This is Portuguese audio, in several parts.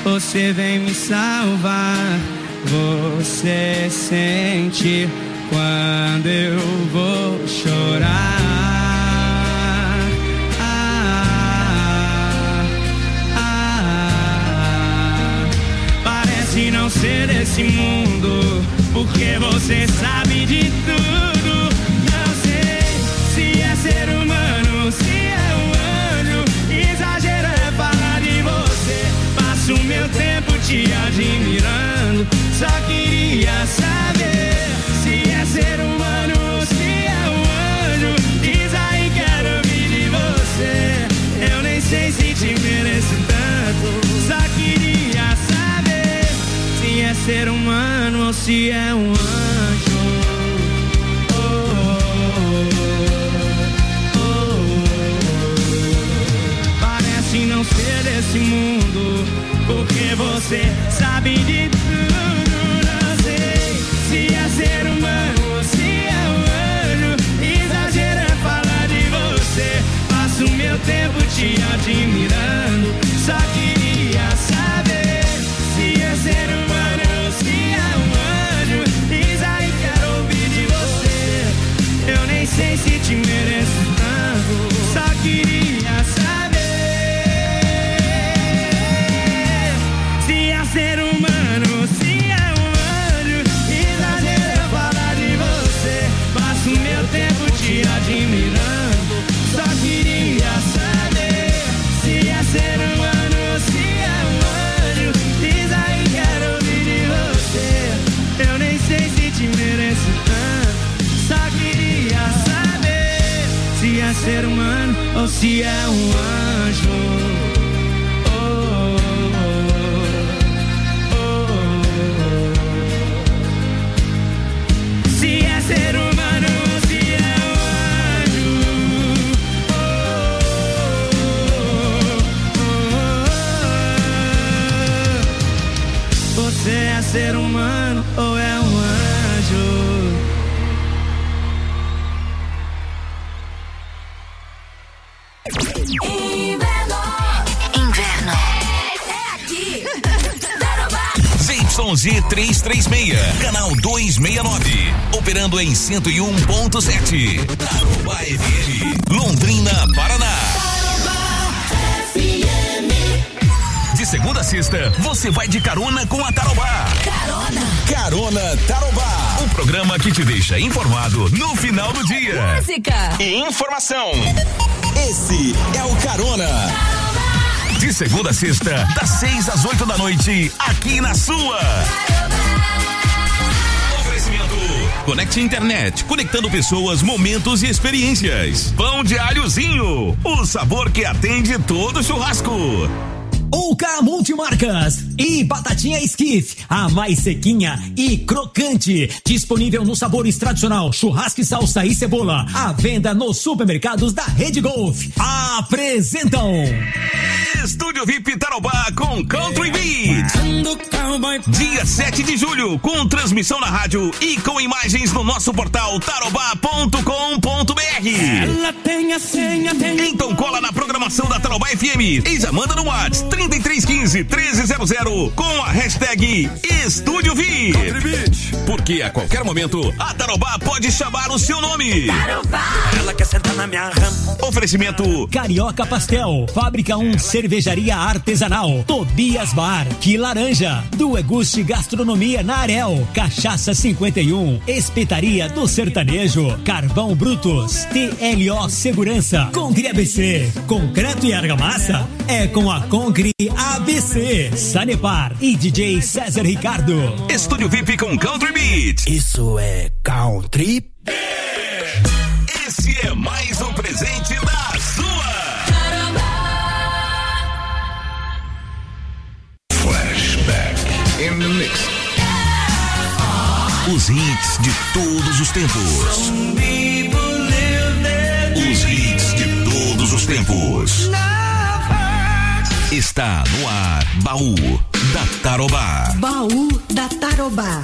você vem me salvar. Você sente quando eu vou chorar. Parece não ser desse mundo, porque você sabe de tudo. Não sei se é ser humano, se é um anjo. Exagero é falar de você. Passo o meu tempo te admirando. Só queria saber se é ser humano, se é um anjo. Diz aí, quero ouvir de você. Eu nem sei se te mereço tanto. Só queria saber se é ser humano ou se é um anjo. Parece não ser desse mundo, porque você sabe de tudo. Não sei se é ser humano, se é um anjo. Exagero é falar de você. Passo o meu tempo te admirando. Só queria saber se é ser humano, se é um anjo. Diz aí, quero ouvir de você. Eu nem sei se te mereço tanto. Só queria saber se é ser humano, se é um anjo. Exagero é falar de você. Passo o meu tempo te admirando. Só queria saber se é ser humano, se é um anjo. Diz aí, quero ouvir de você. Eu nem sei se te mereço tanto. Só queria saber se é ser humano ou se é um anjo. Se é ser humano, se é um anjo. Você é ser humano ou é um anjo? Inverno. É aqui. ZYG336, canal 269, operando em 101.7. Tarobá FM, Londrina, Paraná. De segunda a sexta, você vai de carona com a Tarobá. Carona Tarobá. Um programa que te deixa informado no final do dia. Música e informação. Esse é o Carona. De segunda a sexta, das 6 às 8 da noite, aqui na sua. Oferecimento Conecte Internet, conectando pessoas, momentos e experiências. Pão de alhozinho, o sabor que atende todo churrasco. Ouca Multimarcas e batatinha Skiff, a mais sequinha e crocante, disponível nos sabores tradicional, churrasco, salsa e cebola, à venda nos supermercados da Rede Golf. Apresentam Estúdio VIP Tarobá com Country Beat. Dia 7 de julho, com transmissão na rádio e com imagens no nosso portal tarobá.com.br. Ela tem a senha, tem. Então cola na programação da Tarobá FM e já manda no WhatsApp 3315-1300 com a hashtag Estúdio VIP. Porque a qualquer momento a Tarobá pode chamar o seu nome. Tarobá. Ela quer sentar na minha rampa. Oferecimento Carioca Pastel, Fábrica 1 Cervejaria Artesanal, Tobias Bar, Que Laranja, do Eguste Gastronomia na Arel, Cachaça 51, Espetaria do Sertanejo, Carvão Brutos, TLO Segurança, Concre ABC, Concreto e Argamassa, é com a Concre ABC, Sanepar e DJ César Ricardo. Estúdio VIP com Country Beat. Isso é Country. Esse é mais um presente da sua. Flashback in the mix. Os hits de todos os tempos. Os hits de todos os tempos. Está no ar, Baú da Tarobá. Baú da Tarobá.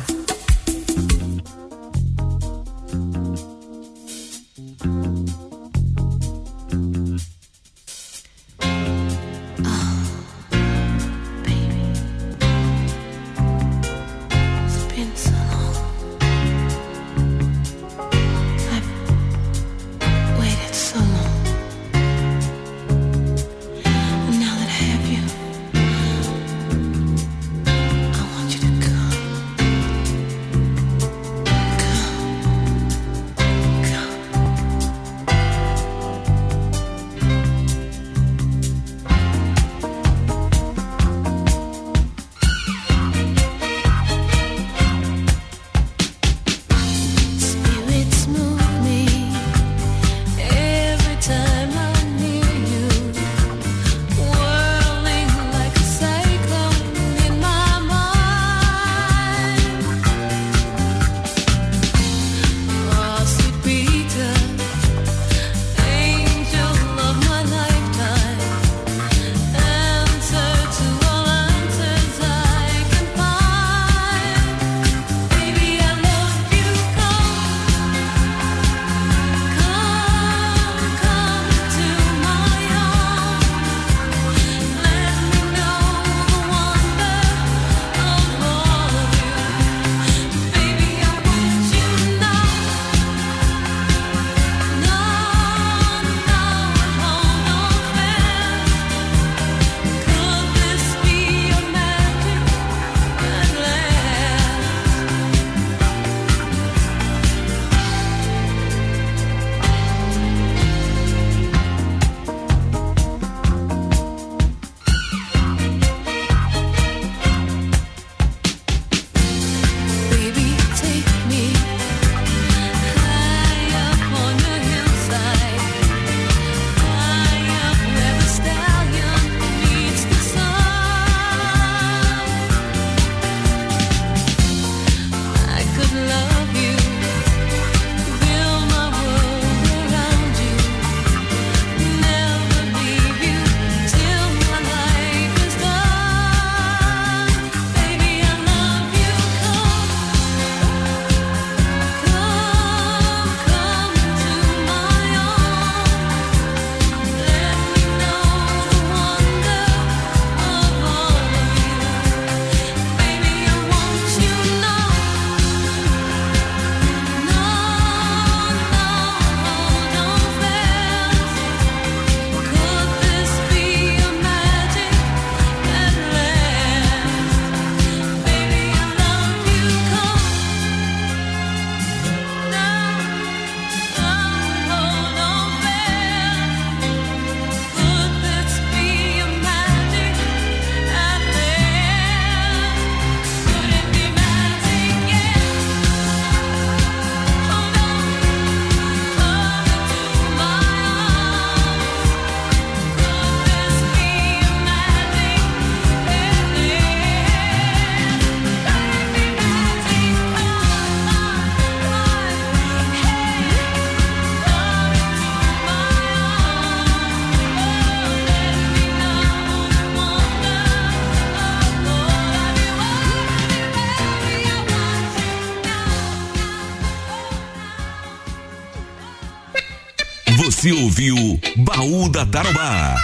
Você ouviu Baú da Tarobá.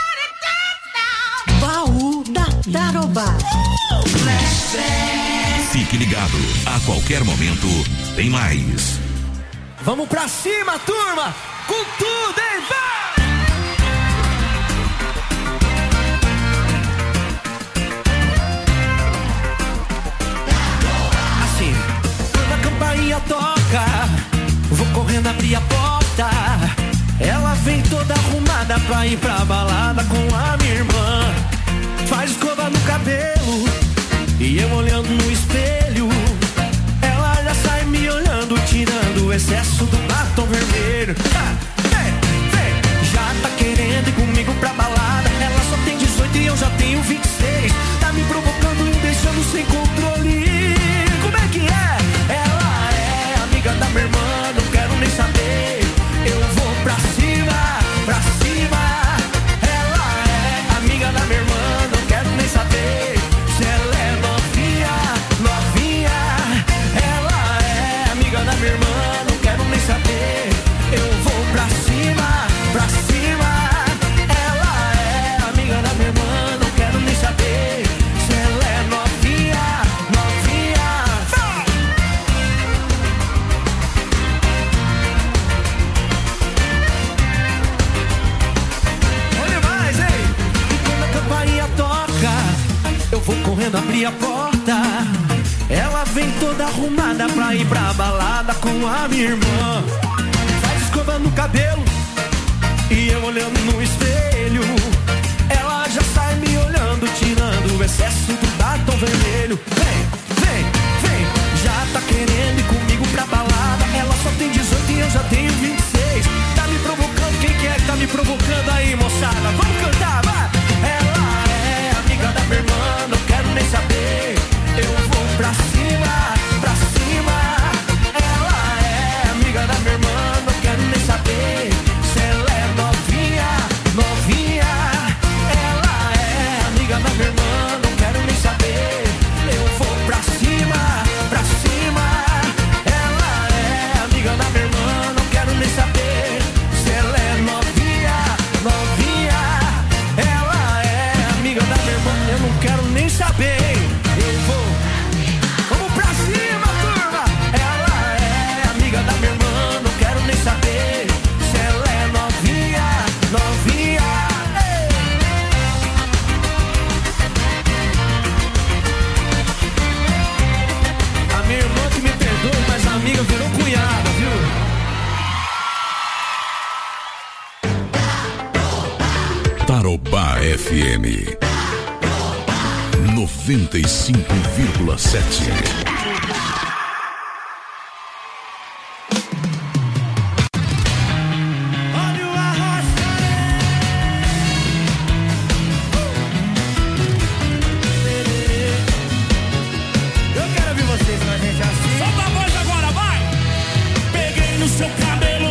Baú da Tarobá. Fique ligado, a qualquer momento tem mais. Vamos pra cima, turma! Com tudo, hein? Vai! Assim, quando a campainha toca, vou correndo abrir a porta. Ela vem toda arrumada pra ir pra balada com a minha irmã. Faz escova no cabelo e eu olhando no espelho. Ela já sai me olhando, tirando o excesso do batom vermelho. Já tá querendo ir comigo pra balada. Ela só tem 18 e eu já tenho 26. Tá me provocando e me deixando sem controle. Como é que é? Ela é amiga da minha irmã, não quero nem saber. Eu vou pra cima, pra cima. Ela é amiga da minha irmã, não quero nem saber. Se ela é novinha, novinha. Ela é amiga da minha irmã, não quero nem saber. Eu vou pra cima, pra cima. Ela é amiga da minha irmã, não quero nem saber. Se ela é novinha, novinha. Olha mais, hein? E quando a campainha toca, eu vou correndo abrir a porta. Ela vem toda arrumada pra ir pra balada com a minha irmã. Faz escova no cabelo e eu olhando no espelho. Ela já sai me olhando, tirando o excesso do batom vermelho. Vem, vem, vem, já tá querendo ir comigo pra balada. Ela só tem 18 e eu já tenho 26. Tá me provocando, quem que é que tá me provocando aí, moçada? Vamos cantar, vai! Ela é amiga da minha irmã, não quero nem saber. Eu vou pra cima, pra cima. Ela é amiga da minha irmã, não quero nem saber. Se ela é novinha, novinha. Ela é amiga da minha irmã, não quero nem saber. Eu vou pra cima, pra cima. Ela é amiga da minha irmã, não quero nem saber. Se ela é novinha, novinha. Ela é amiga da minha irmã, eu não quero nem saber. Eu vou. Vamos pra cima, turma! Ela é amiga da minha irmã, não quero nem saber. Se ela é novinha, novinha. Ei! A minha irmã que me perdoe, mas a amiga virou cunhada, viu? Tarobá FM 95,7. Olha o arrasta. Eu quero ouvir vocês com a gente assim. Solta a voz agora, vai! Peguei no seu cabelo.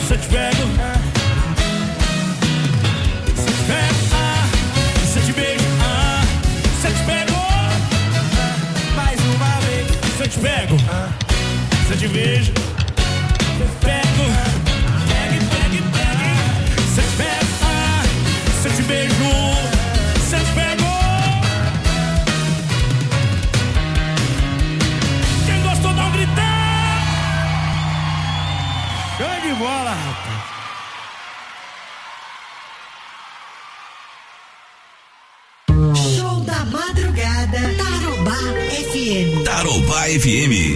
se eu te pego. Se eu te pego, se eu te beijo, se eu te pego. Mais uma vez. Se eu te pego, se eu te beijo, se eu te pego. Pegue, pegue, pegue. Se eu te pego, se eu te beijo, se eu te pego. Quem gostou dá um gritar. Show de bola, rapaz. Show da madrugada, Tarobá FM. Tarobá FM.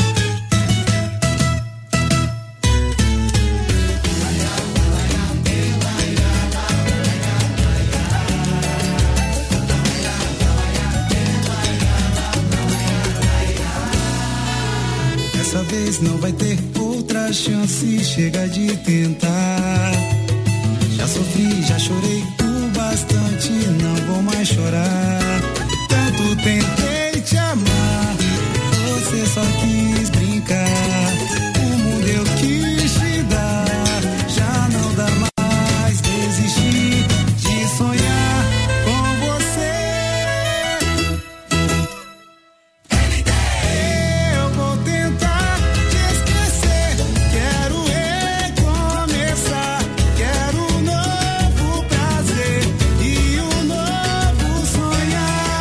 Dessa vez não vai ter outra chance, chega de tentar. Já sofri, já chorei o bastante, não vou mais chorar. Tanto tentei te amar, você só quis brincar. O mundo eu quis te dar, já não dá mais. Desisti de sonhar com você. Eu vou tentar te esquecer, quero recomeçar. Quero um novo prazer e um novo sonhar.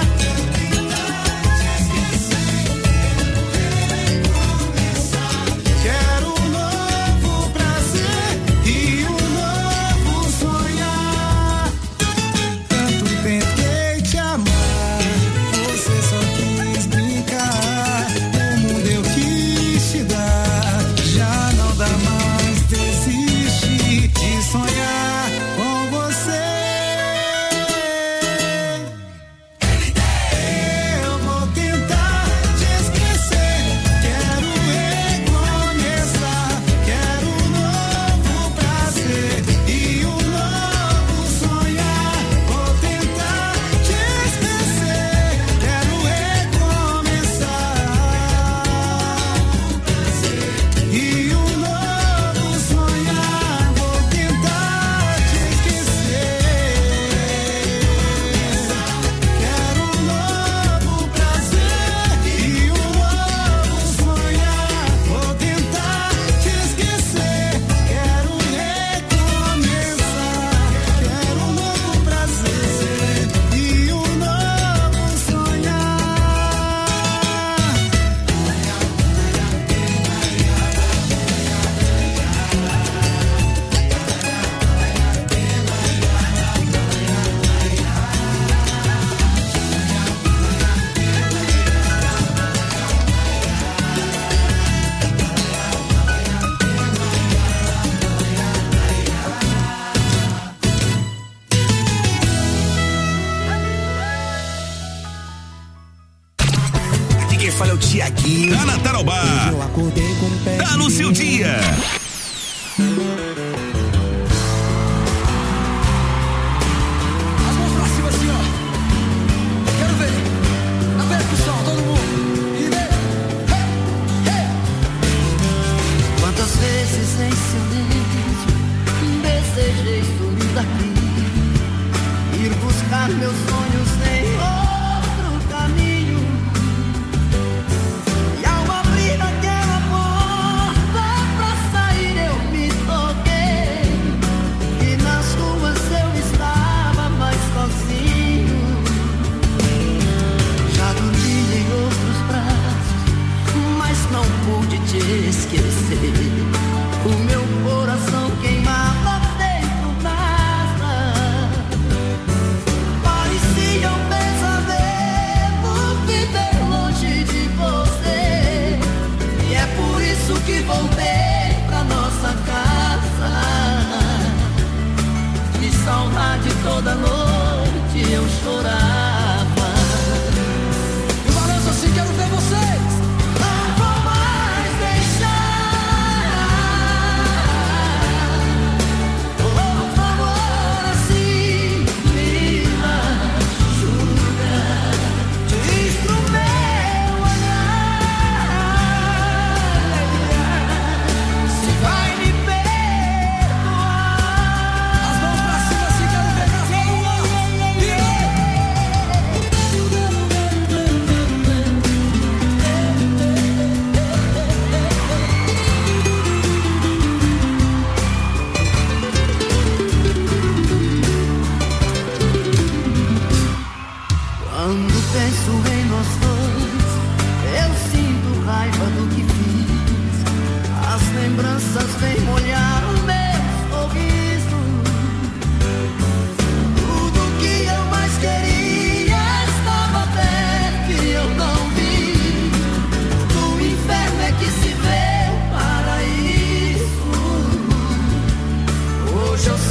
Quero um novo prazer e um novo sonhar. Tanto tentei te amar, você só quis brincar. O mundo eu quis te dar, já não dá mais. Desisti de sonhar com você. Eu vou tentar te esquecer, quero recomeçar. Quero um novo prazer e um novo sonhar. Vou tentar te esquecer, quero recomeçar. E um novo sonhar. Vou tentar te esquecer, quero um novo prazer e um novo sonhar. Vou tentar te esquecer, quero recomeçar. Quero um novo prazer e um novo sonhar. Aqui quem fala é o Tiaguinho. Tá na Tarobá. Eu acordei com o pé Tá no seu dia. As mãos pra cima assim, ó. Quero ver. Na percussão, todo mundo. E vem. Quantas vezes em silêncio desejei sumir daqui, ir buscar meus sonhos em outro caminho. E ao abrir aquela porta pra sair eu me toquei, e nas ruas eu estava mais sozinho. Já dormi em outros braços, mas não pude te esquecer. O meu coração queimava dentro d'água. Parecia um pesadelo viver longe de você. E é por isso que voltei pra nossa casa. De saudade toda noite eu chorava. E balança assim, quero ver vocês. Não vou mais deixar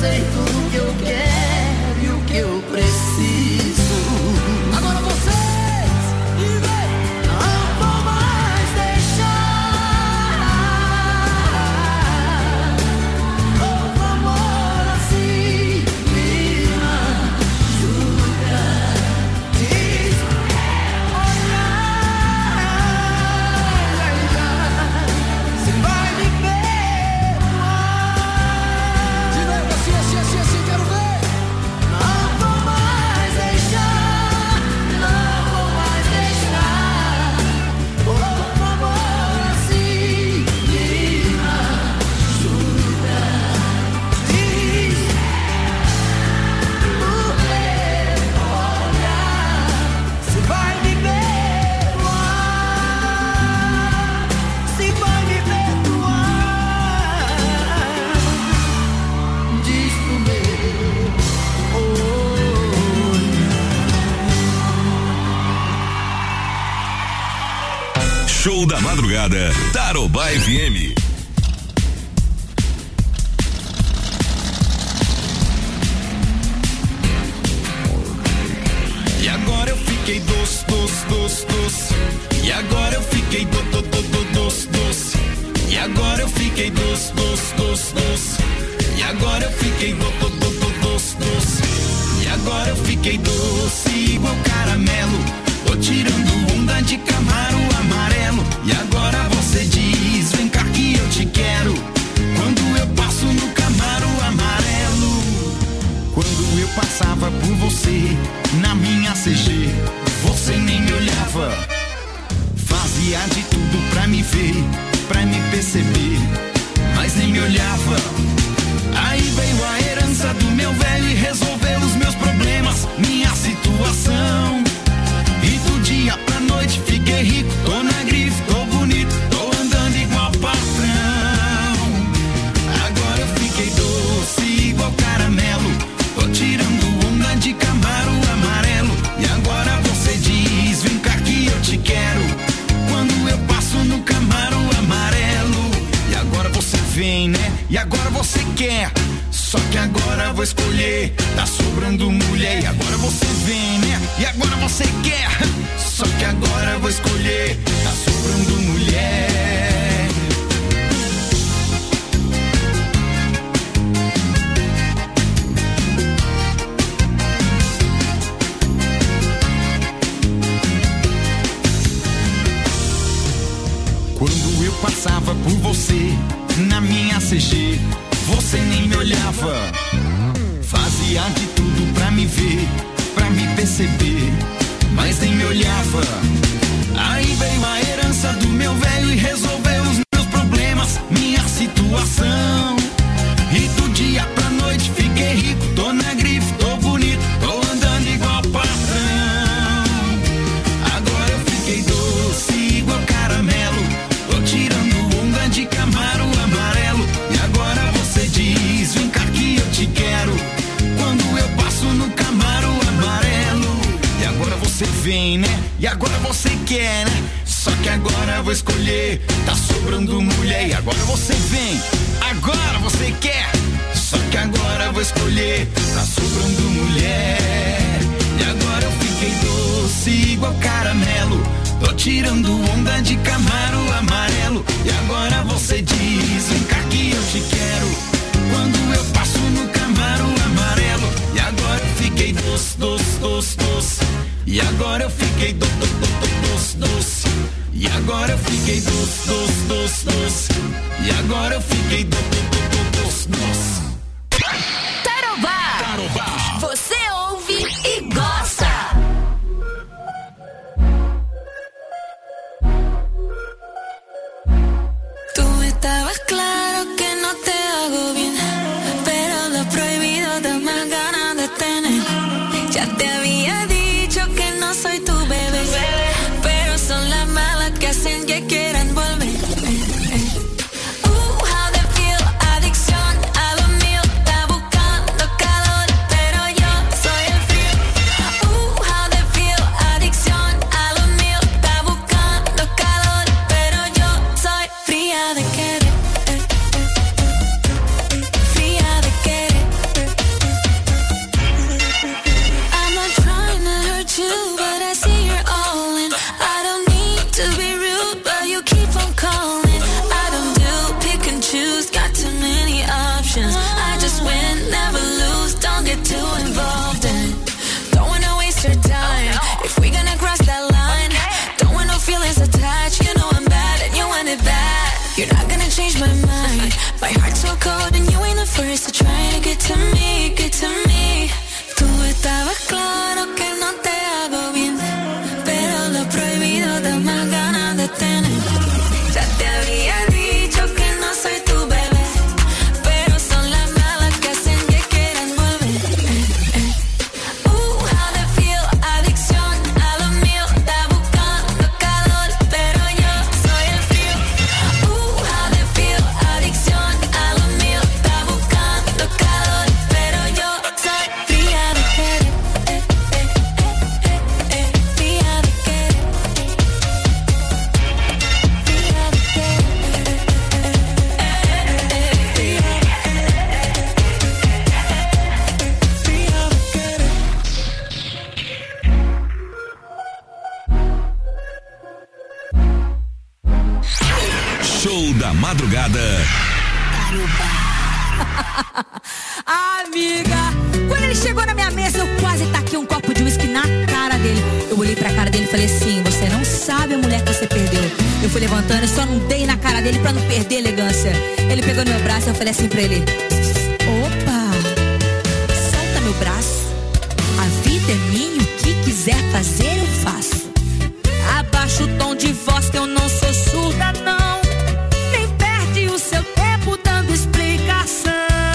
sei tudo que eu quero e o que eu preciso. Agora vocês não vou mais deixar outro amor assim me machuca. Diz se vai me perdoar. De novo, assim, quero ver. Não vou mais deixar, não vou mais deixar outro amor assim me machuca. Diz por que olhar se vai me perdoar, se vai me perdoar. Diz pro meu Show da madrugada, Tarobá FM. E agora eu fiquei doce. E agora eu fiquei doce. E agora eu fiquei doce. E agora eu fiquei doce. E agora eu fiquei doce igual caramelo. Tô tirando onda de Camaro amarelo. E agora você diz, vem cá que eu te quero. Quando eu passo no Camaro amarelo. Quando eu passava por você na minha CG, você nem me olhava. Fazia de tudo pra me ver, pra me perceber, mas nem me olhava. Aí veio a herança do meu velho e resolveu os meus problemas, minha situação. E do dia pra noite fiquei rico, tô na grife, tô bonito, tô andando igual patrão. Agora eu fiquei doce igual caramelo. Tô tirando onda de Camaro amarelo. E agora você diz, vem cá que eu te quero. Quando eu passo no Camaro amarelo. E agora você vem, né? E agora você quer. Só que agora vou escolher, tá sobrando mulher. E agora você vem, né? E agora você quer. Só que agora vou escolher, tá sobrando mulher. Quando eu passava por você na minha CG, você nem me olhava. Fazia de tudo pra me ver, pra me perceber, mas nem me olhava. Aí veio a herança do meu velho e resolveu os meus problemas, minha situação. E do dia pra noite fiquei rico, tô na grife, tô bonito, tô andando igual patrão. Agora eu fiquei doce igual caramelo. Tô tirando onda de Camaro amarelo. E agora você diz, vem cá que eu te quero. Quando eu passo no Camaro amarelo. E agora você vem, né? E agora você quer, né? Só que agora vou escolher, tá sobrando mulher. E agora você vem, agora você quer. Só que agora vou escolher, tá sobrando mulher. E agora eu fiquei doce igual caramelo. Tô tirando onda de Camaro amarelo. E agora você diz, vem cá que eu te quero. Quando eu passo no Camaro amarelo. E agora eu fiquei doce. E agora eu fiquei doce. E agora eu fiquei doce. E agora eu fiquei doce. Tarobá. Você ouve e gosta. Tú estabas claro que no te hago bien, pero lo prohibido da más ganas de tener. Ya te había dicho que no soy tu bebé, pero son las malas que hacen que quieran volver. How they feel, my mind. My heart's so cold and you ain't the first to try to get to me, get to me. Tú estabas claro que no te hago bien, pero lo prohibido da más ganas de tener. Ya te había dicho que no soy tu bebé, pero son las malas que hacen que quieran volver. How they feel, adicción a lo mío, está buscando calor, pero yo soy el frío. How they feel, adicción a lo mío, está buscando calor, pero yo soy fría de querer, fría de querer, fría de Show da madrugada. Amiga, quando ele chegou na minha mesa, eu quase taquei um copo de uísque na cara dele. Eu olhei pra cara dele e falei assim: você não sabe a mulher que você perdeu. Eu fui levantando e só não dei na cara dele pra não perder a elegância. Ele pegou no meu braço e eu falei assim pra ele: opa, solta meu braço. A vida é minha, o que quiser fazer eu faço. Abaixa o tom de voz que eu não sou surda não. Nem perde o seu tempo dando explicação.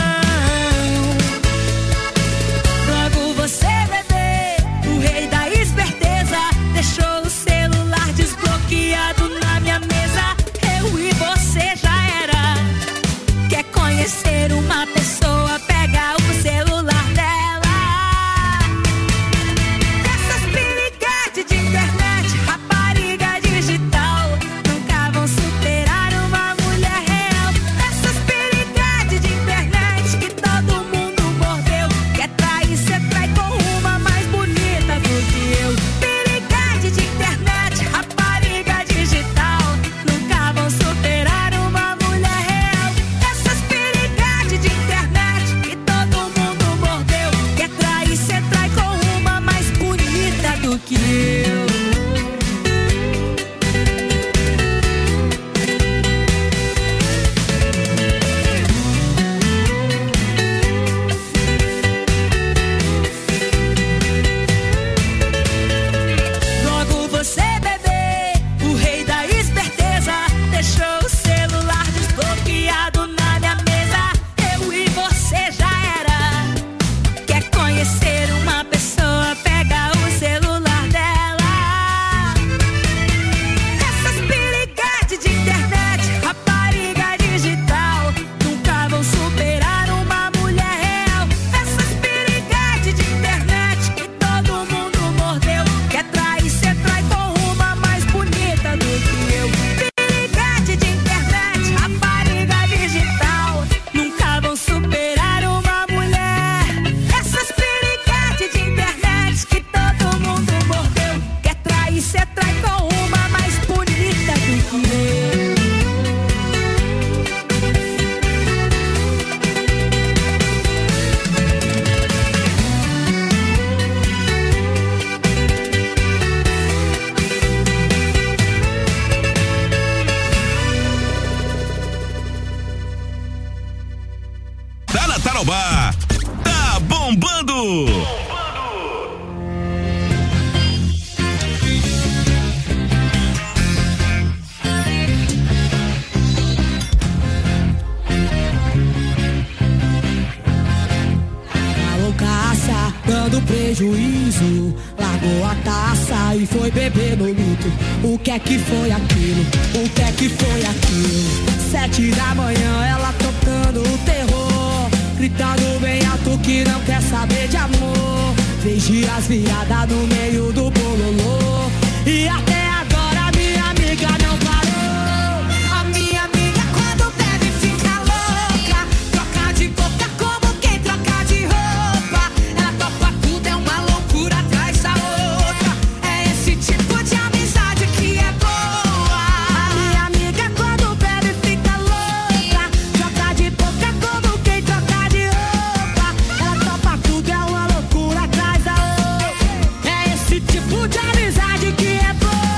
Logo você, bebê, o rei da esperteza, deixou o celular desbloqueado na minha mesa. Eu e você já era. Quer conhecer uma pessoa, pega o celular dela. Essas piriguetes de internet, rapariga digital, nunca vão superar uma mulher real. Essas piriguetes de internet que todo mundo mordeu. Quer trair, cê trai com uma mais bonita do que eu. Piriguete de internet, rapariga digital, nunca vão superar uma mulher real. Essas piriguetes de internet que todo mundo mordeu. Quer trair, cê trai com uma mais bonita do que eu. Logo você, bebê, o rei da esperteza, deixou o celular desbloqueado na minha mesa. Eu e você já era. Quer conhecer uma pessoa, pega o celular dela. Essas piriguetes de internet, rapariga digital, nunca vão superar uma mulher real. Essas piriguetes de internet que todo mundo mordeu. Quer trair, cê trai com uma mais bonita do que eu. Piriguete de internet, rapariga digital, nunca vão superar uma mulher. Essas piriguetes de internet que todo mundo mordeu. Quer trair, cê trai com uma mais bonita do que eu. Tá na Tarobá. Tá bombando. A loucaça dando prejuízo, largou a taça e foi beber no luto. O que é que foi aquilo? O que é que foi aquilo? 7 da manhã ela tocando o terror, gritando bem alto que não quer saber de amor. Fez dias virada no meio do bololô, e até agora minha amiga não parou. A minha amiga quando bebe fica louca, troca de boca como quem troca de roupa. Ela topa tudo, é uma loucura atrás da outra. É esse tipo de amizade que é boa. A minha amiga quando bebe fica louca, troca de boca como quem troca de roupa. Ela topa tudo, é uma loucura atrás da outra. É esse tipo de amizade que é boa.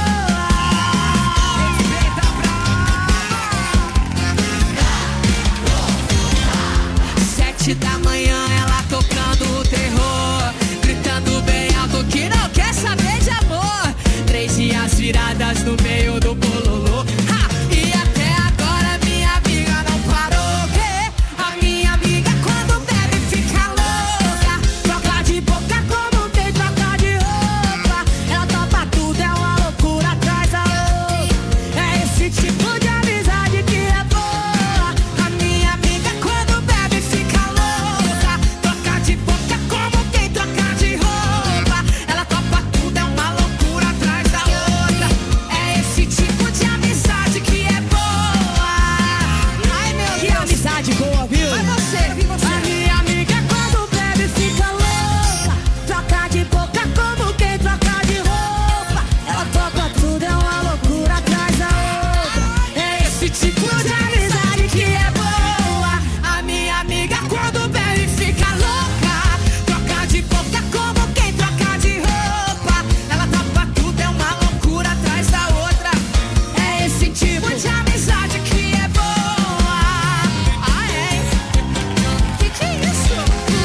7 da manhã ela tocando o terror, gritando bem alto que não quer saber de amor. 3 dias viradas no meio do bololô. E até agora minha amiga não parou. A minha amiga quando bebe fica louca, troca de boca como quem troca de roupa. Ela topa tudo, é uma loucura atrás da outra. É esse tipo de amizade que é boa. A minha amiga quando bebe fica louca, troca de boca como quem troca de roupa. Ela topa tudo, é uma loucura atrás da outra. É esse tipo de amizade que é boa. Ai meu Deus, que amizade boa, viu? Vai você. A minha amiga quando bebe fica louca, troca de boca como quem troca de roupa. Ela topa tudo, é uma loucura atrás da outra. É esse tipo de amizade que é boa. A minha amiga quando bebe fica louca, troca de boca como quem troca de roupa. Ela topa tudo, é uma loucura atrás da outra. É esse tipo de amizade que é boa. Ah, é? Que é isso?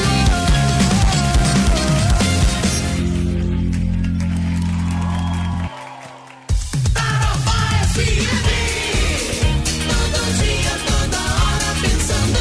Tarobá FM, todo dia, toda hora pensando.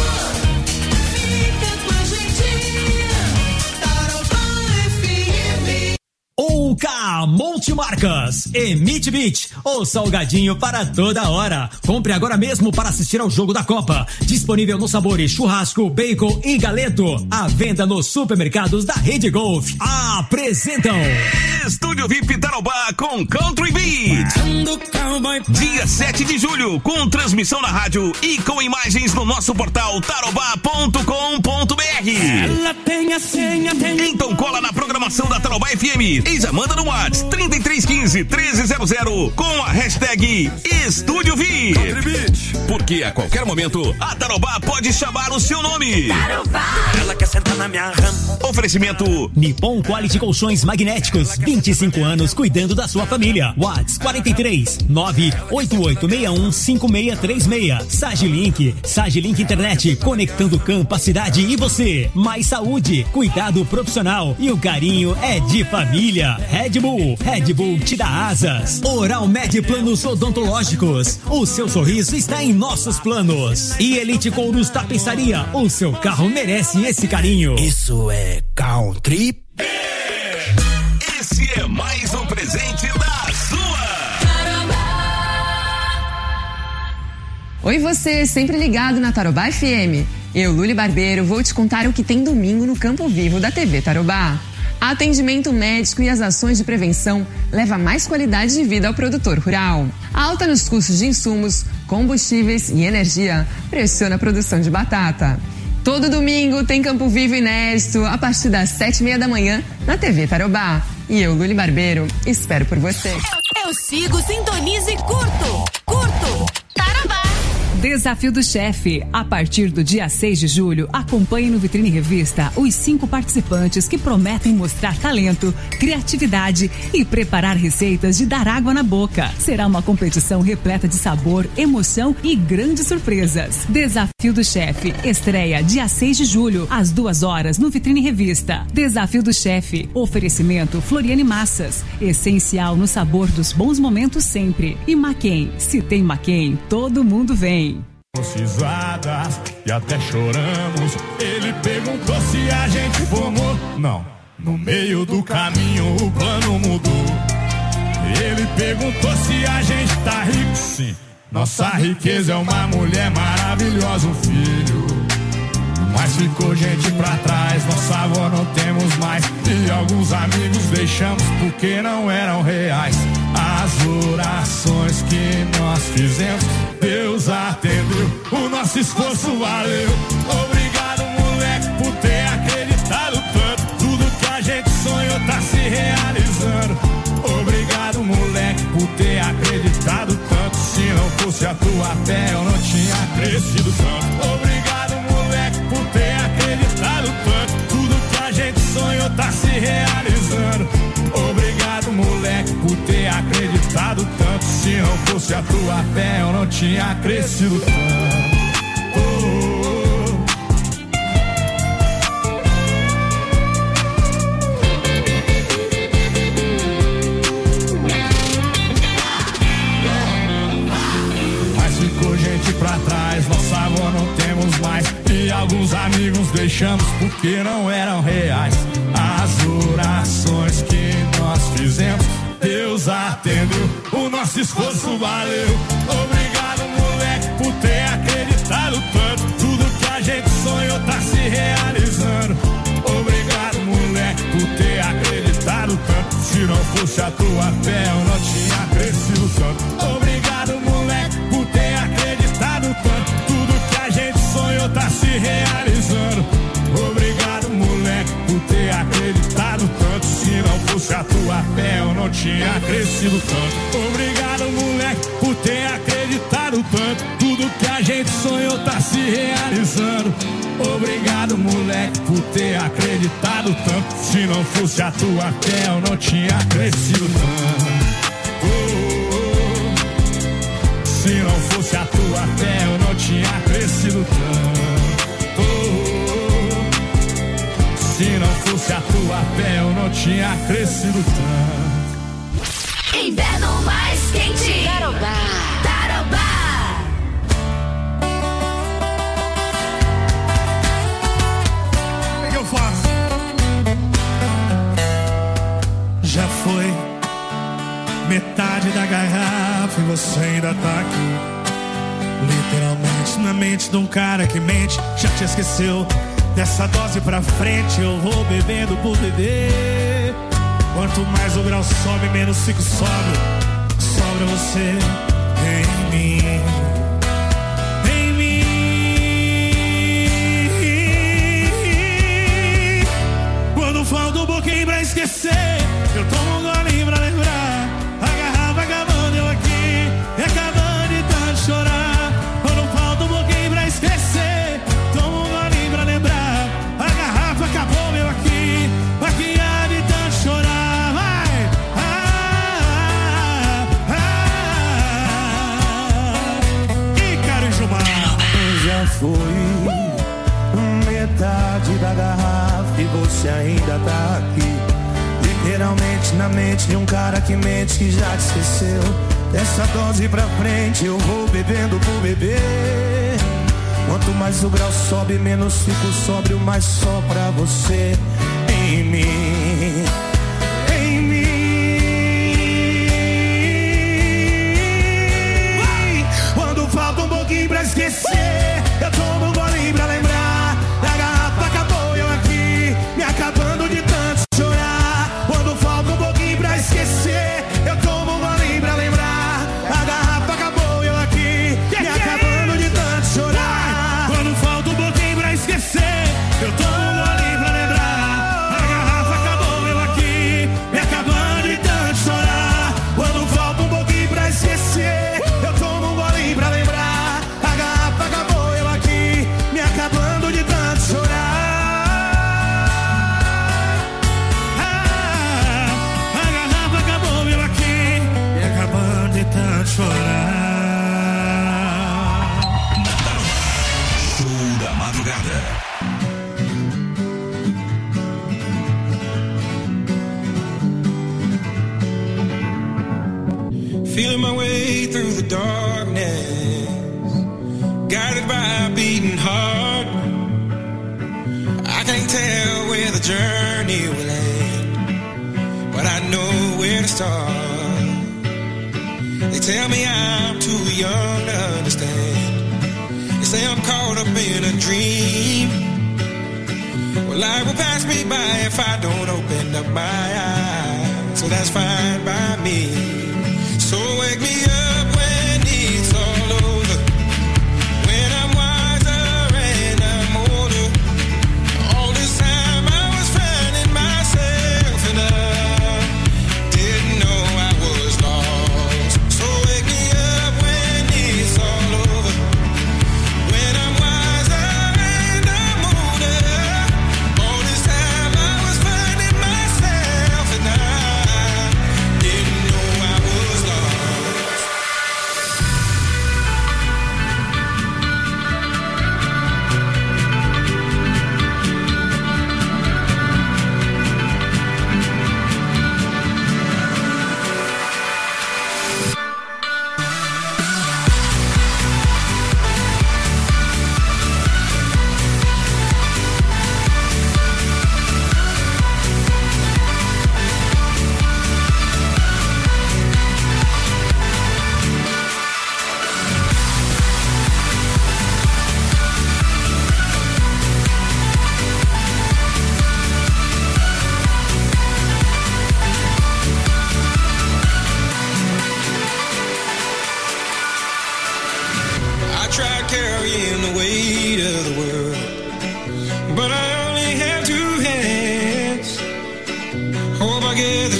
Fica com a gente, Tarobá FM. Ouca Multimarcas, Emite Beat, o salgadinho para toda hora. Compre agora mesmo para assistir ao jogo da Copa. Disponível nos sabores churrasco, bacon e galeto. À venda nos supermercados da Rede Golf. Apresentam Estúdio VIP Tarobá com Country Beat. Dia 7 de julho, com transmissão na rádio e com imagens no nosso portal tarobá.com.br. Ela tem a senha, tem. Então cola na programação da Tarobá FM e já manda no WhatsApp 3315-1300 com a hashtag Estúdio VIP. Porque a qualquer momento a Tarobá pode chamar o seu nome. Tarobá. Ela quer sentar na minha rama. Oferecimento Nippon Quality Colchões Magnéticos, 25 anos cuidando da sua família. WhatsApp 43 98861 5636. Sagilink Internet, conectando campo, a cidade e você. Mais saúde, cuidado profissional e o carinho é de família. Red Bull te dá asas. Oral Med Planos Odontológicos, o seu sorriso está em nossos planos. E Elite Couros Tapeçaria, o seu carro merece esse carinho. Isso é Country. Esse é mais um presente da sua. Oi você, sempre ligado na Tarobá FM. Eu, Luli Barbeiro, vou te contar o que tem domingo no Campo Vivo da TV Tarobá. Atendimento médico e as ações de prevenção levam mais qualidade de vida ao produtor rural. A alta nos custos de insumos, combustíveis e energia pressiona a produção de batata. Todo domingo tem Campo Vivo inédito a partir das 7:30 da manhã na TV Tarobá. E eu, Luli Barbeiro, espero por você. Eu sigo, sintonize e curto. Tarobá. Desafio do Chefe. A partir do dia 6 de julho, acompanhe no Vitrine Revista os 5 participantes que prometem mostrar talento, criatividade e preparar receitas de dar água na boca. Será uma competição repleta de sabor, emoção e grandes surpresas. Desafio do Chefe. Estreia dia 6 de julho, às 2h, no Vitrine Revista. Desafio do Chefe. Oferecimento Floriane Massas. Essencial no sabor dos bons momentos sempre. E Maquem. Se tem Maquem, todo mundo vem. Risadas e até choramos. Ele perguntou se a gente fomos. Não, no meio do caminho o plano mudou. Ele perguntou se a gente tá rico. Sim, nossa riqueza é uma mulher maravilhosa, um filho. Mas ficou gente pra trás, nossa avó não temos mais. E alguns amigos deixamos porque não eram reais. As orações que nós fizemos, Deus atendeu, o nosso esforço valeu. Obrigado, moleque, por ter acreditado tanto. Tudo que a gente sonhou tá se realizando. Obrigado, moleque, por ter acreditado tanto. Se não fosse a tua fé, eu não tinha crescido tanto. Obrigado, moleque, por ter acreditado tanto. Tudo que a gente sonhou tá se realizando. Obrigado, moleque, por ter acreditado tanto. Se não fosse a tua fé, eu não tinha crescido tanto. Alguns amigos deixamos porque não eram reais. As orações que nós fizemos, Deus atendeu, o nosso esforço valeu. Obrigado, moleque, por ter acreditado tanto. Tudo que a gente sonhou tá se realizando. Obrigado, moleque, por ter acreditado tanto. Se não fosse a tua fé, eu não tinha crescido tanto. Obrigado, moleque, por ter acreditado tanto. Tudo que a gente sonhou tá se realizando. Obrigado, moleque, por ter acreditado tanto. Se não fosse a tua fé, eu não tinha crescido tanto. Obrigado, moleque, por ter acreditado tanto. Tudo que a gente sonhou tá se realizando. Obrigado, moleque, por ter acreditado tanto. Se não fosse a tua fé, eu não tinha crescido tanto. Se não fosse a tua fé, eu não tinha crescido tanto. Se não fosse a tua fé, eu não tinha crescido tanto. Inverno mais quente. Tarobá. O que eu faço? Já foi metade da garrafa e você ainda tá aqui. Literalmente na mente de um cara que mente. Já te esqueceu. Dessa dose pra frente eu vou bebendo por beber. Quanto mais o grau sobe, menos fico sóbrio. Sobra você em mim. Em mim. Quando falta um pouquinho pra esquecer, eu tomo um golinho pra lembrar. A garrafa acabando, eu aqui, e acabando de tanto chorar. Quando falta um pouquinho pra esquecer, tomo um golinho pra lembrar. A garrafa acabou, eu aqui, há de tanto chorar. Vai! Ícaro e Gilmar. Já foi metade da garrafa e você ainda tá aqui. Literalmente na mente de um cara que mente, que já te esqueceu. Dessa dose pra frente eu vou bebendo por beber. Quanto mais o grau sobe, menos fico sóbrio, mais só pra você em mim. Em mim. Quando falta um pouquinho pra esquecer, eu tomo um golinho pra lembrar. A garrafa acabou, eu aqui, me acabando de tanto chorar. Quando falta um pouquinho pra esquecer, eu tomo um golinho pra lembrar. A garrafa acabou, eu aqui, me acabando de tanto chorar. Quando falta um pouquinho pra esquecer, eu tomo um golinho pra lembrar. A garrafa acabou, eu aqui, me acabando de tanto chorar. Quando falta um pouquinho pra esquecer, eu tomo um golinho pra lembrar. A garrafa acabou, eu aqui, me acabando de tanto chorar. A garrafa acabou, eu aqui, me acabando de tanto chorar. Show da madrugada. Feeling my way through the darkness, guided by a beating heart. I can't tell where the journey will end, but I know where to start. They tell me I'm too young to understand. They say I'm caught up in a dream. Well, life will pass me by if I don't open up my eyes, so that's fine by me. So wake me up when it's all over, when I'm wiser and I'm older. All this time I was finding myself and I didn't know I was lost. So wake me up when it's all over, when I'm wiser and I'm older. All this time I was finding myself and I didn't know I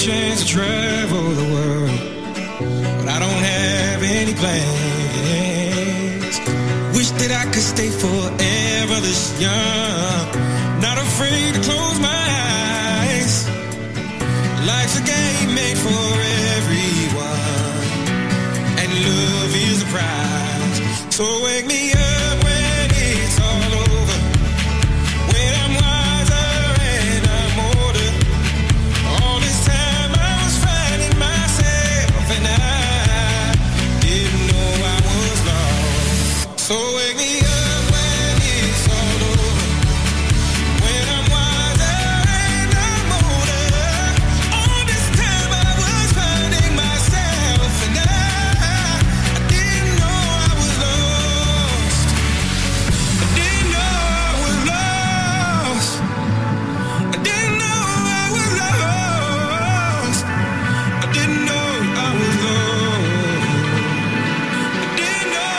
chance to travel the world, but I don't have any plans. Wish that I could stay forever this young, not afraid to close my eyes. Life's a game made for everyone, and love is the prize. So wake me up when it's all over, when I'm wiser and I'm older. All this time I was finding myself, and I didn't know I was lost. So wake me up when it's all over, when I'm wiser and I'm older. All this time I was finding myself, and I didn't know I was lost. I didn't know I was lost. I didn't know I was lost. I didn't know I was lost. I didn't know.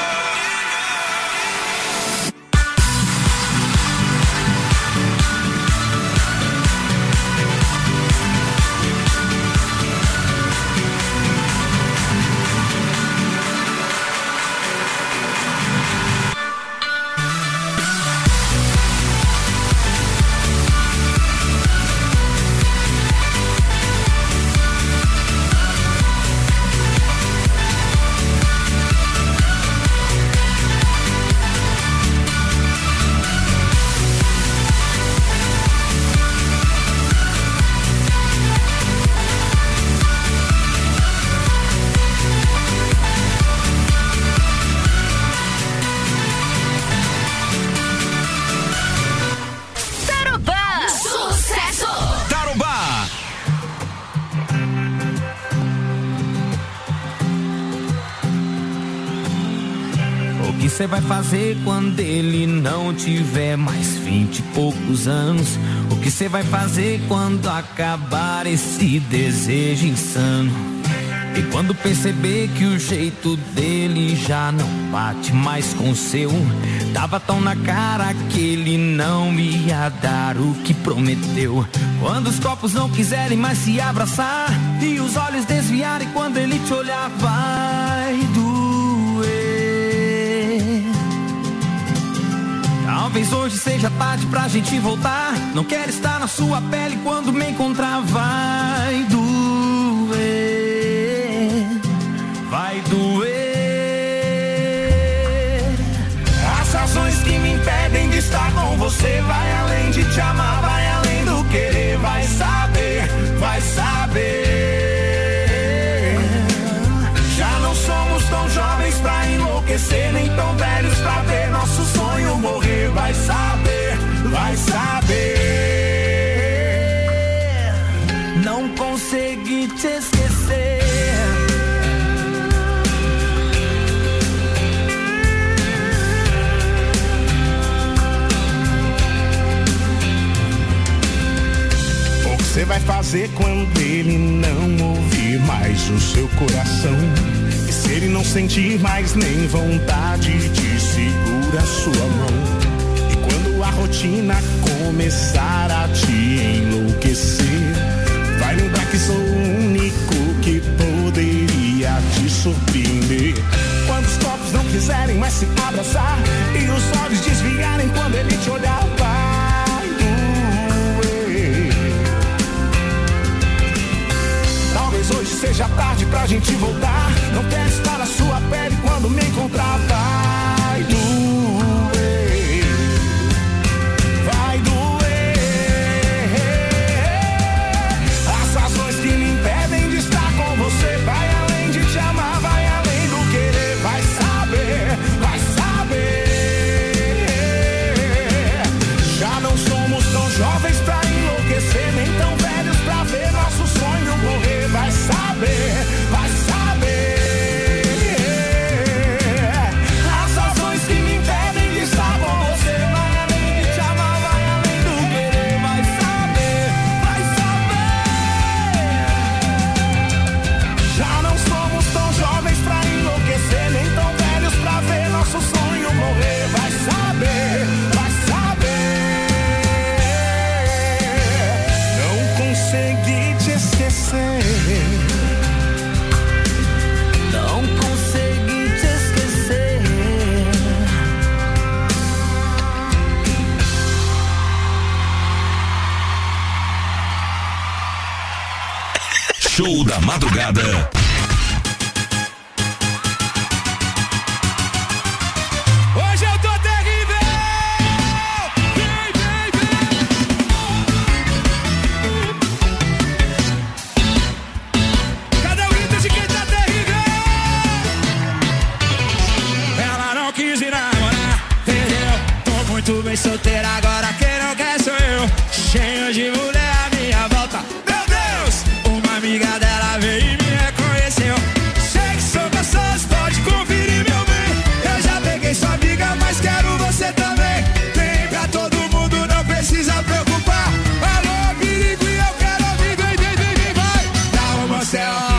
Tarobá. Sucesso. Tarobá. O que você vai fazer quando ele não tiver mais 20 e poucos anos? O que você vai fazer quando acabar esse desejo insano? E quando perceber que o jeito dele já não bate mais com o seu, tava tão na cara que ele não ia dar o que prometeu. Quando os copos não quiserem mais se abraçar e os olhos desviarem quando ele te olhar, vai doer. Talvez hoje seja tarde pra gente voltar. Não quero estar na sua pele quando me encontrar, vai doer. Vai doer. As razões que me impedem de estar com você, vai além de te amar, vai além do querer. Vai saber, vai saber. Já não somos tão jovens pra enlouquecer, nem tão velhos pra ver nosso sonho morrer. Vai saber, vai saber. Não consegui te esquecer. Você vai fazer quando ele não ouvir mais o seu coração? E se ele não sentir mais nem vontade de segurar sua mão? E quando a rotina começar a te enlouquecer, vai lembrar que sou o único que poderia te surpreender. Quando os copos não quiserem mais se abraçar e os olhos desviarem quando ele te olhar, vai doer. Talvez hoje seja tarde pra gente voltar. Não quero estar na sua pele quando me encontrar, vai doer. Vai doer. As razões que me impedem de estar com você, vai além de te amar, vai além do querer. Vai saber, vai saber. Show da madrugada. Hoje eu tô terrível. Vem, vem, vem. Cadê o grito de quem tá terrível? Ela não quis me namorar, perdeu. Tô muito bem solteira agora, quem não quer sou eu. Cheio de mulher à minha volta. Meu Deus, uma amiga dela veio e me reconheceu. Sei que sou gostoso, pode conferir meu bem. Eu já peguei sua amiga, mas quero você também. Vem pra todo mundo, não precisa preocupar. Alô, perigo, e eu quero ouvir. Vem, vem, vem, vem, vai. Dá uma céu.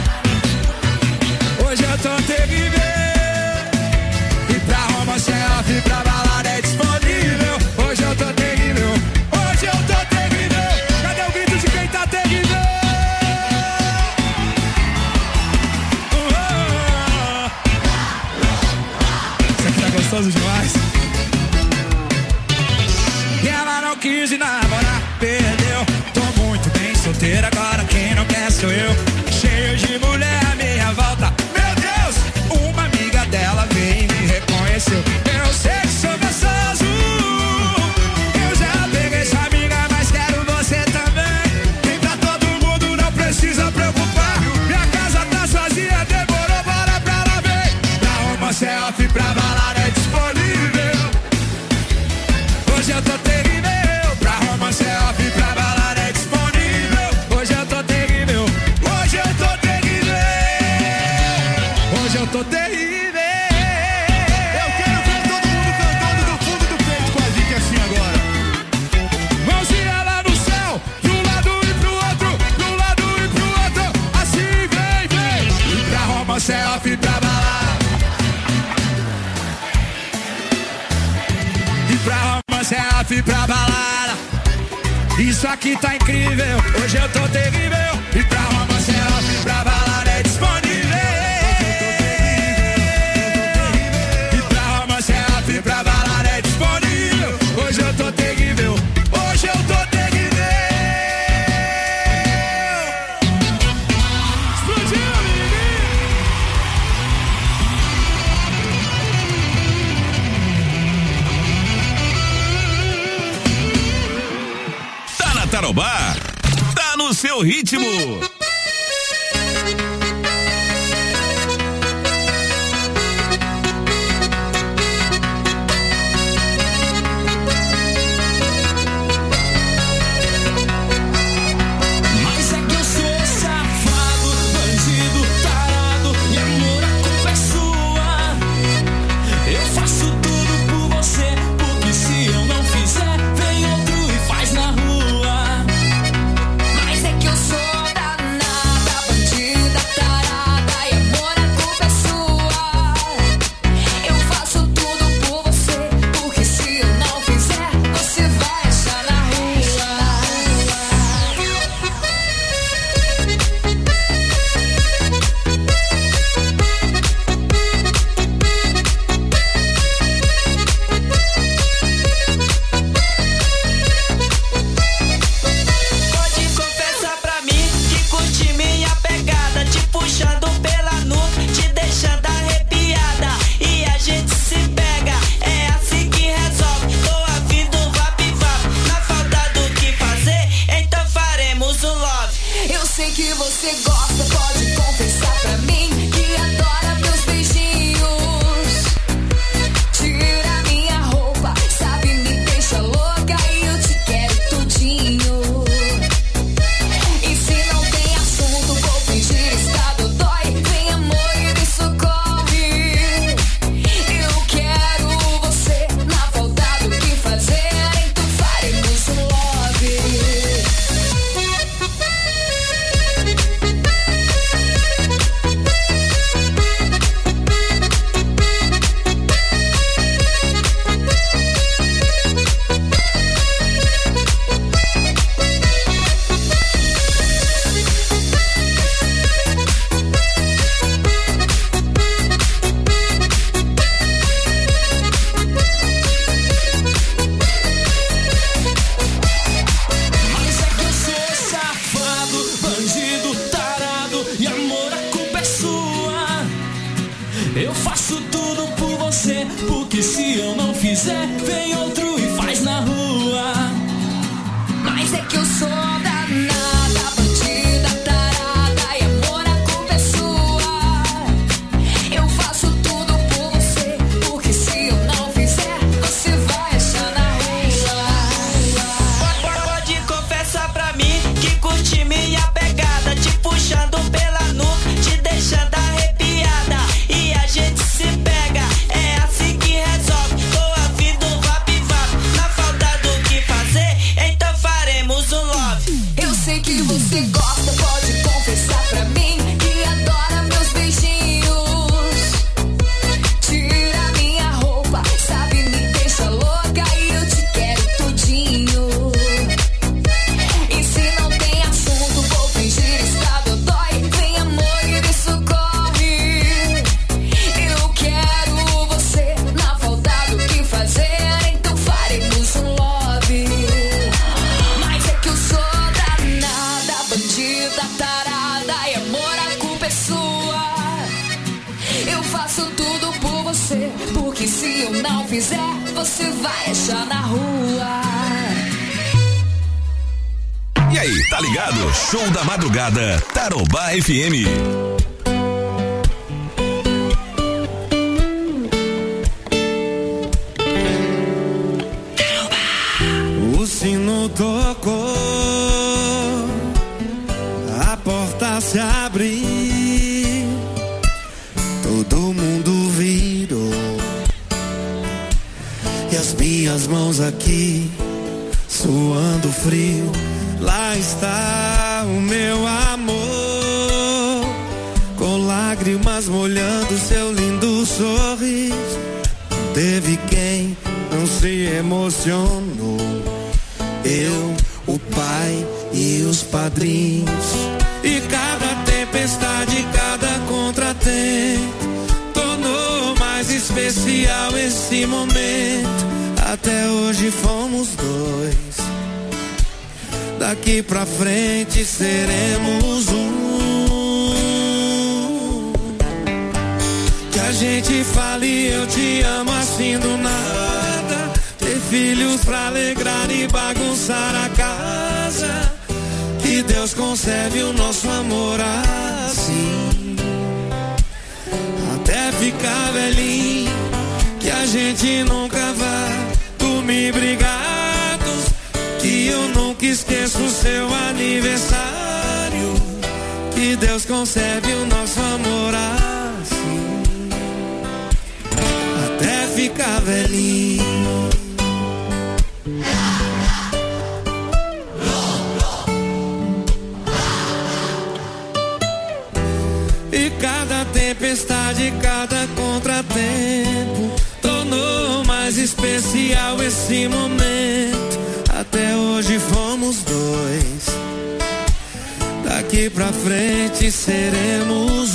Hoje eu tô terrível. E pra romance é off, e pra balada é disponível. Hoje eu tô terrível. Hoje eu tô terrível. Cadê o grito de quem tá terrível? Isso aqui tá gostoso demais. E ela não quis me namorar, perdeu. Tô muito bem solteira agora, quem não quer sou eu. Cheio de mulher à minha volta. Meu Deus, uma amiga dela veio e me reconheceu. Eu sei que sou gostoso. Eu já peguei sua amiga, mas quero você também. Vem pra todo mundo, não precisa preocupar. Minha casa tá sozinha, demorou, bora pra lá, vem. Pra romance é off, pra balada é disponível. Hoje eu tô terrível. Pra romance é off, pra balada é disponível. Hoje eu tô terrível. Hoje eu tô terrível. Hoje eu tô terrível. Eu quero ver todo mundo cantando do fundo do peito com a gente assim agora. Mãozinha lá no céu, pro lado e pro outro, pro lado e pro outro. Assim vem, vem. E pra romance é off, pra balada. E pra romance é off, pra balada. Isso aqui tá incrível. Hoje eu tô terrível. E pra romance é off, pra balada é disponível. E pra romance é off, pra balada é disponível. Hoje eu tô terrível. Hoje eu tô terrível. Explodiu, Tá na Tarobá, tá no seu ritmo. Mas é que eu sou safado, bandido, tarado. E amor, a culpa é sua. Eu faço tudo por você, porque se eu não fizer, vem outro e faz na rua. Mas é que eu sou danada, bandida, tarada. E amor, a culpa é sua. Eu faço tudo por você, porque se eu não fizer, você vai achar na rua. Pode confessar pra mim que curte minha pegada, te puxando pela nuca, te deixando arrepiada. E a gente se pega, é assim que resolve. Tô a fim do vap-vap, na falta do que fazer, então faremos o love. Eu sei que você gosta, pode confessar pra mim que adora meus beijinhos. Tira minha roupa, sabe, me deixa louca e eu te quero tudinho. E se não tem assunto, vou fingir estado dói. Vem amor e me socorre. Eu quero você, na falta do que fazer, então faremos um love. Tá ligado? Show da madrugada, Tarobá FM. O sino tocou, a porta se abriu, todo mundo virou, e as minhas mãos aqui suando frio. Lá está o meu amor, com lágrimas molhando seu lindo sorriso. Teve quem não se emocionou, eu, o pai e os padrinhos. E cada tempestade, cada contratempo tornou mais especial esse momento. Até hoje fomos dois, daqui pra frente seremos um. Que a gente fale eu te amo assim do nada, ter filhos pra alegrar e bagunçar a casa. Que Deus conserve o nosso amor assim, até ficar velhinho. Que a gente nunca vá dormir brigados, que eu nunca esqueço o seu aniversário. Que Deus conserve o nosso amor assim, até ficar velhinho. E cada tempestade, cada contratempo tornou mais especial esse momento. Até hoje fomos dois, daqui pra frente seremos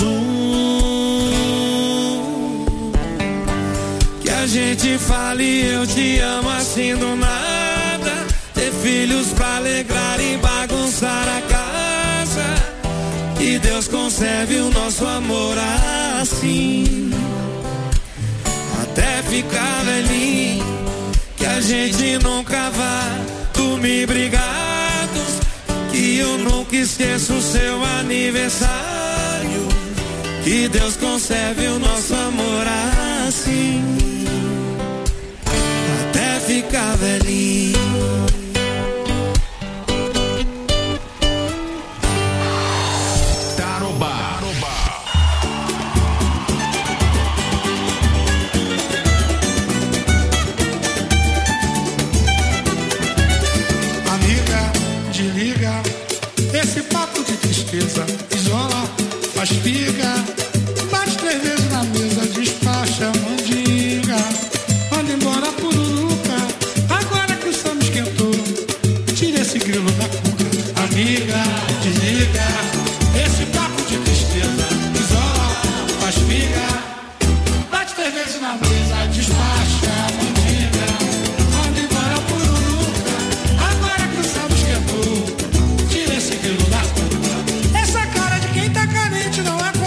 um. Que a gente fale eu te amo assim do nada, ter filhos pra alegrar e bagunçar a casa. Que Deus conserve o nosso amor assim, até ficar velhinho. Que a gente nunca vá dormir brigados, que eu nunca esqueço o seu aniversário. Que Deus conserve o nosso amor assim, até ficar velhinho. Esse papo de tristeza isola, faz figa, bate 3 vezes na mesa, despacha a mandinga, manda embora a pururuca, agora que o samba esquentou, tira esse grilo da cuca. Amiga, desliga, esse papo de tristeza isola, faz figa, bate 3 vezes na mesa, despacha a mandinga, manda embora a pururuca, agora que o samba esquentou, essa cara de quem tá carente não é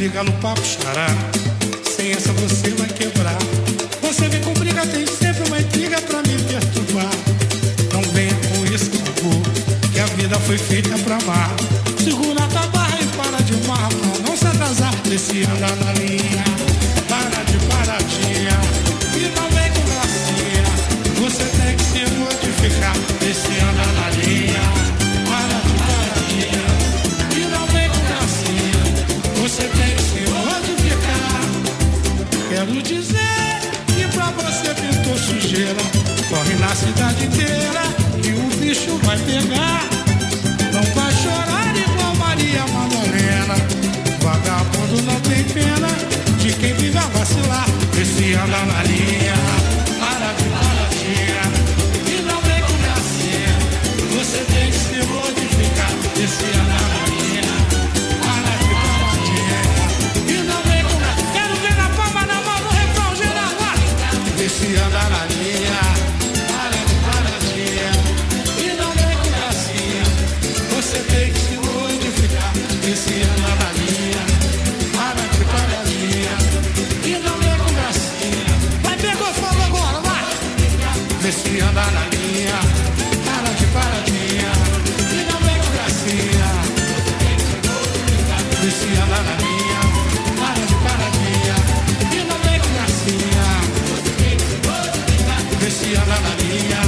briga no papo xará. Sem essa você vai quebrar. Você vem com briga, tem sempre uma intriga pra me perturbar. Não venha com isso, por favor, que a vida foi feita pra amar. Segura a tua barra e para de marra, pra não se atrasar. Desce anda na linha, para de paradinha. E não vem com gracinha, você tem que se modificar. Desce anda na linha, para de paradinha. E não vem com gracinha, você tem que se modificar. Quero dizer que pra você pintou sujeira. Corre na cidade inteira que o bicho vai pegar. Não vai chorar igual Maria Madalena. Vagabundo não tem pena de quem vive a vacilar. Esse anda na linha, para de paradinha. E não vem com gracinha, você tem que se modificar. Esse anda na linha, para de paradinha. E não vem com gracinha. Quero ver na palma na mão no refrão geral lá. Esse anda na linha, para de paradinha. E não vem com gracinha, você tem que se modificar. Esse anda na linha, para de paradinha. E não vem com gracinha. Vai, pegou fogo agora, vai. Esse anda na linha, para de paradinha. E não vem com gracinha. Esse anda na linha, para de paradinha. E não vem com gracinha. Esse anda na linha,